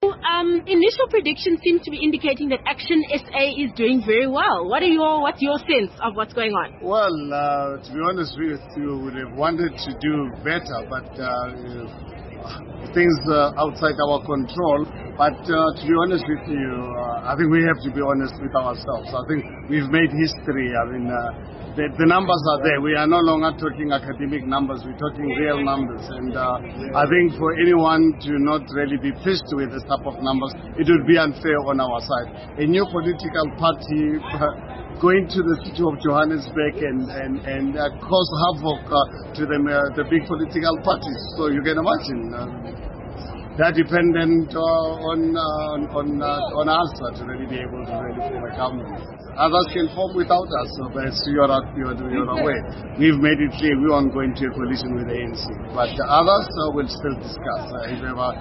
initial predictions seem to be indicating that Action SA is doing very well. What's your sense of what's going on? Well, to be honest with you, we would have wanted to do better, but things outside our control. But to be honest with you, I think we have to be honest with ourselves. I think we've made history. I mean, the numbers are there. We are no longer talking academic numbers. We're talking real numbers. And I think for anyone to not really be pleased with this type of numbers, it would be unfair on our side. A new political party going to the city of Johannesburg and cause havoc to the big political parties. So you can imagine. They're dependent on us to really be able to really form a government. Others can form without us, so as you're aware. We've made it clear we aren't going to a coalition with the ANC, but the others will still discuss if ever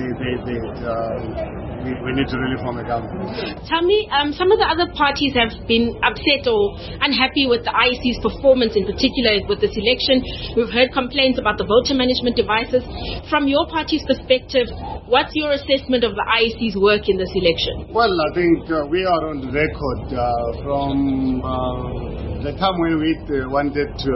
we need to really form a government. Tell me, some of the other parties have been upset or unhappy with the IEC's performance, in particular with this election. We've heard complaints about the voter management devices. From your party's perspective, what's your assessment of the IEC's work in this election? Well, I think we are on the record from the time when we wanted to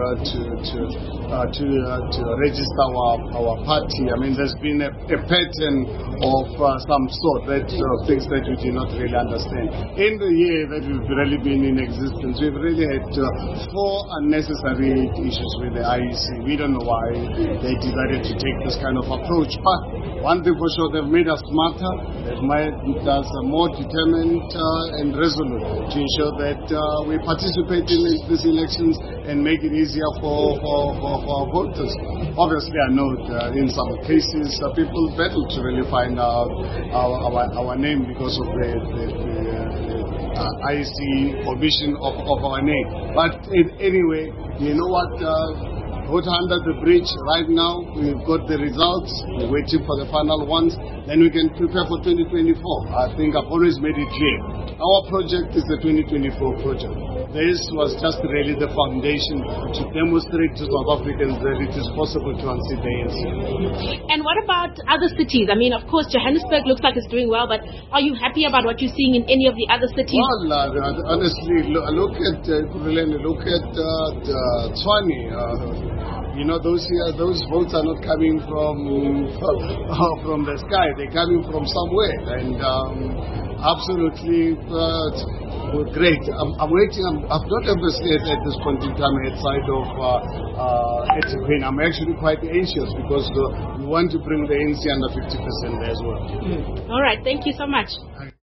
register our party. I mean, there's been a pattern of some sort things that we do not really understand. In the year that we've really been in existence, we've really had 4 unnecessary issues with the IEC. We don't know why they decided to take this kind of approach, but one thing for sure, they've made us smarter, they've made us more determined and resolute to ensure that we participate in these elections and make it easier for our voters. Obviously, I know that in some cases people battle to really find out our name because of the IEC omission of our name. But anyway, you know what? Water under the bridge right now. We've got the results. We're waiting for the final ones. Then we can prepare for 2024. I think I've always made it clear. Our project is the 2024 project. This was just really the foundation to demonstrate to South Africans that it is possible to unseat the ANC. And what about other cities? I mean, of course, Johannesburg looks like it's doing well, but are you happy about what you're seeing in any of the other cities? Well, honestly, look at Tshwane. You know, those votes are not coming from the sky. They're coming from somewhere, and absolutely great. I'm waiting. I've not ever stayed at this point in time outside of eThekwini. I'm actually quite anxious because we want to bring the ANC under 50% there as well. All right. Thank you so much.